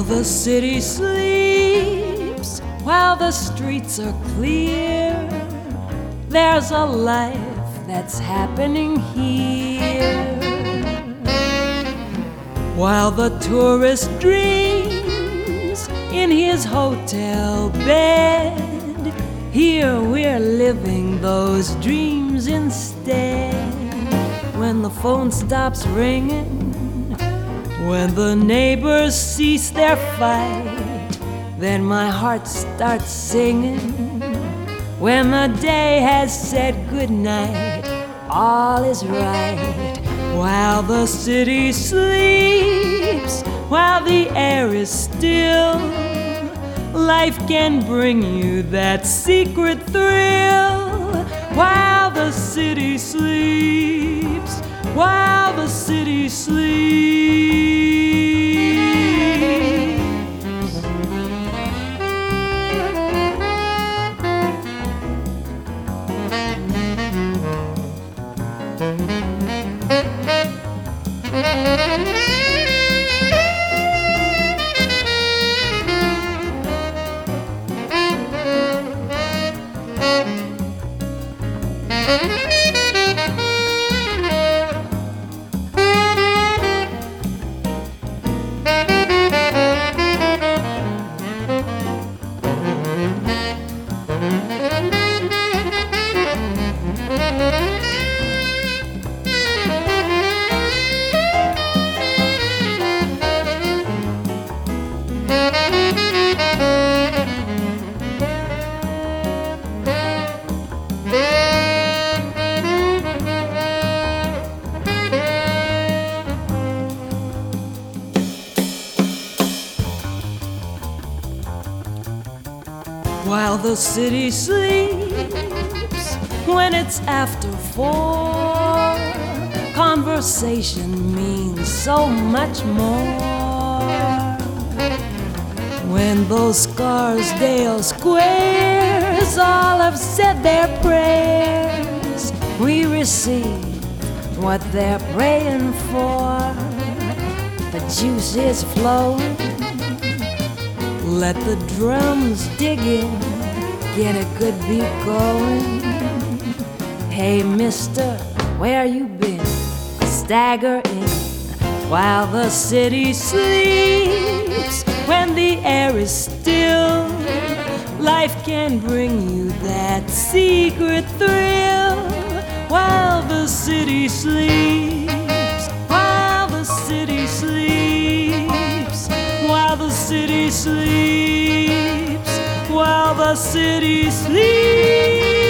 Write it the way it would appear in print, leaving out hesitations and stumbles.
the city sleeps, while the streets are clear, there's a life that's happening here. While the tourist dreams in his hotel bed, here we're living those dreams instead. When the phone stops ringing, when the neighbors cease their fight, then my heart starts singing. When the day has said goodnight, all is right. While the city sleeps, while the air is still, life can bring you that secret thrill. While the city sleeps, while the city sleeps. While the city sleeps, when it's after 4, conversation means so much more. When those Scarsdale squares all have said their prayers, we receive what they're praying for. The juice is flowing, let the drums dig in, get a good beat going. Hey mister, where you been? Stagger in while the city sleeps. When the air is still, life can bring you that secret thrill. While the city sleeps, while the city sleeps, while the city sleeps, while the city sleeps.